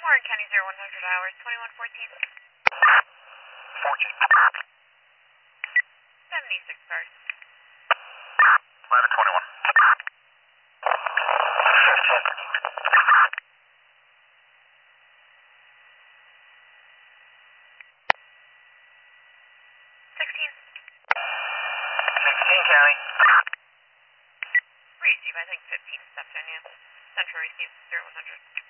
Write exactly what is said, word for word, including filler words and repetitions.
Warren County zero one hundred hours, twenty-one fourteen. fourteen. seventy-six cars. eleven twenty-one. fifteen. sixteen. sixteen County. Receive, I think fifteen stepped in, yeah. Central receive zero one hundred.